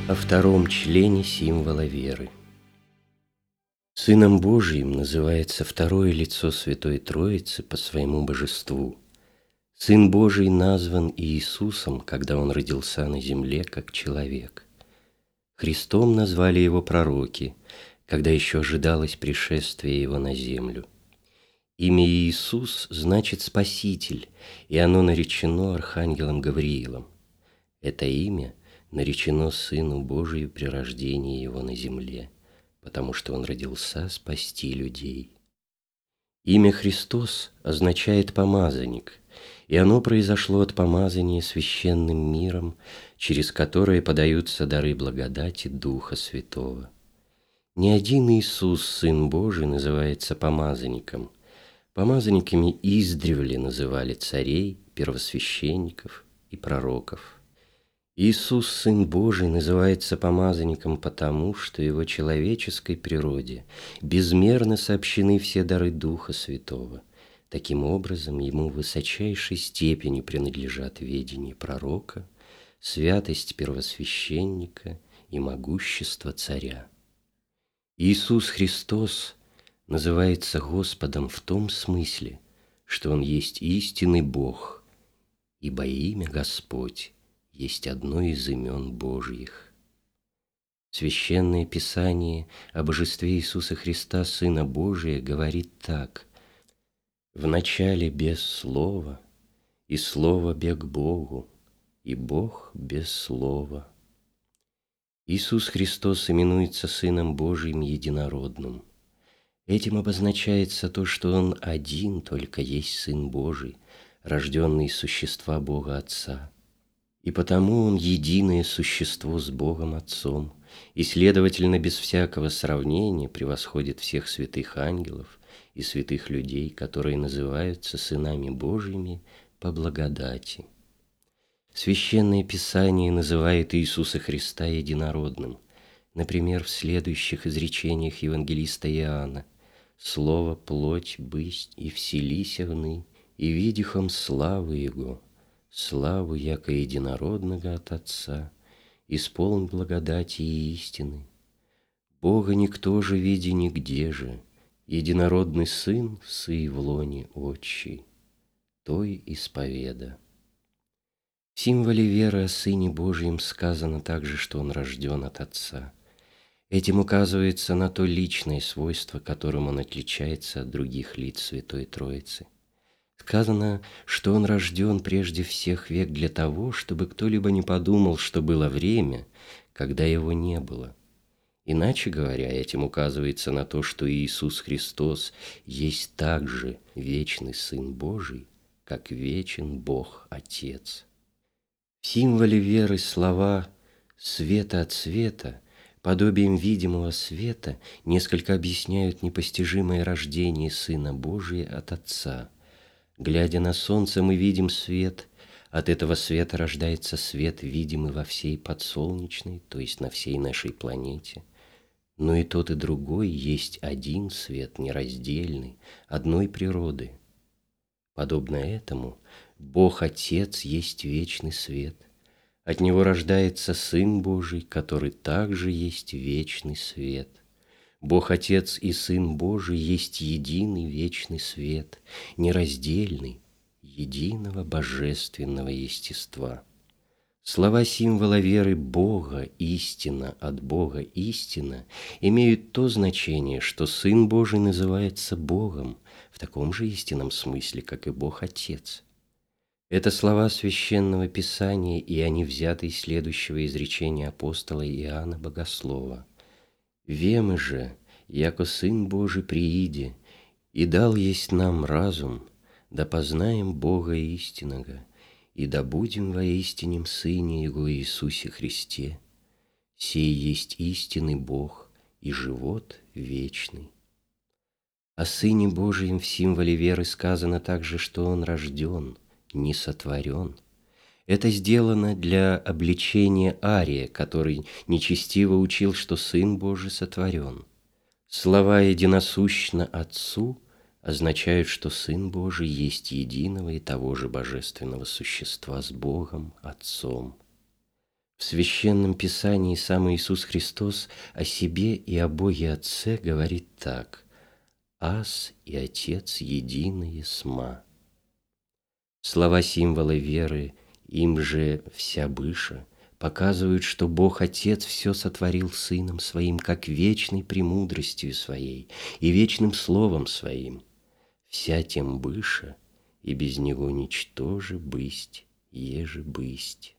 О втором члене символа веры. Сыном Божиим называется второе лицо Святой Троицы по своему божеству. Сын Божий назван Иисусом, когда Он родился на земле как человек. Христом назвали Его пророки, когда еще ожидалось пришествие Его на землю. Имя Иисус значит «Спаситель», и оно наречено архангелом Гавриилом. Это имя наречено Сыну Божию при рождении Его на земле, потому что Он родился спасти людей. Имя Христос означает «помазанник», и оно произошло от помазания священным миром, через которое подаются дары благодати Духа Святого. Не один Иисус, Сын Божий, называется помазанником. Помазанниками издревле называли царей, первосвященников и пророков. Иисус, Сын Божий, называется помазанником потому, что Его человеческой природе безмерно сообщены все дары Духа Святого. Таким образом, Ему в высочайшей степени принадлежат ведение пророка, святость первосвященника и могущество царя. Иисус Христос называется Господом в том смысле, что Он есть истинный Бог, ибо имя Господь есть одно из имен Божьих. Священное Писание о божестве Иисуса Христа, Сына Божия, говорит так: «В начале без Слова, и Слово бег Богу, и Бог без Слова». Иисус Христос именуется Сыном Божиим Единородным. Этим обозначается то, что Он один только есть Сын Божий, рожденный из существа Бога Отца. И потому Он единое существо с Богом Отцом, и, следовательно, без всякого сравнения превосходит всех святых ангелов и святых людей, которые называются сынами Божьими по благодати. Священное Писание называет Иисуса Христа единородным, например, в следующих изречениях евангелиста Иоанна: «Слово плоть бысть и вселися вны, и видихом славы Его, славу яко единородного от Отца, исполн благодати и истины. Бога никто же види нигде же, единородный Сын сый в лоне Отчий, той исповеда». В символе веры о Сыне Божьем сказано также, что Он рожден от Отца. Этим указывается на то личное свойство, которым Он отличается от других лиц Святой Троицы. Сказано, что Он рожден прежде всех век для того, чтобы кто-либо не подумал, что было время, когда Его не было. Иначе говоря, этим указывается на то, что Иисус Христос есть также вечный Сын Божий, как вечен Бог Отец. В символе веры слова «света от света», подобием видимого света, несколько объясняют непостижимое рождение Сына Божия от Отца. Глядя на солнце, мы видим свет. От этого света рождается свет, видимый во всей подсолнечной, то есть на всей нашей планете. Но и тот, и другой есть один свет, нераздельный, одной природы. Подобно этому, Бог Отец есть вечный свет. От Него рождается Сын Божий, который также есть вечный свет. Бог Отец и Сын Божий есть единый вечный свет, нераздельный, единого божественного естества. Слова символа веры «Бога истина» от Бога истина имеют то значение, что Сын Божий называется Богом в таком же истинном смысле, как и Бог Отец. Это слова Священного Писания, и они взяты из следующего изречения апостола Иоанна Богослова: «Вемы же, яко Сын Божий прииде, и дал есть нам разум, да познаем Бога истинного, и да будем во истинном Сыне Его Иисусе Христе. Сей есть истинный Бог и живот вечный». О Сыне Божием в символе веры сказано также, что Он рожден, не сотворен. Это сделано для обличения Ария, который нечестиво учил, что Сын Божий сотворен. Слова «единосущно Отцу» означают, что Сын Божий есть единого и того же божественного существа с Богом Отцом. В Священном Писании сам Иисус Христос о себе и о Боге Отце говорит так: «Аз и Отец единые сма». Слова символы веры, им же вся быша, показывают, что Бог Отец все сотворил Сыном Своим, как вечной премудростью Своей и вечным Словом Своим. Вся тем быша, и без Него ничтоже бысть, еже бысть.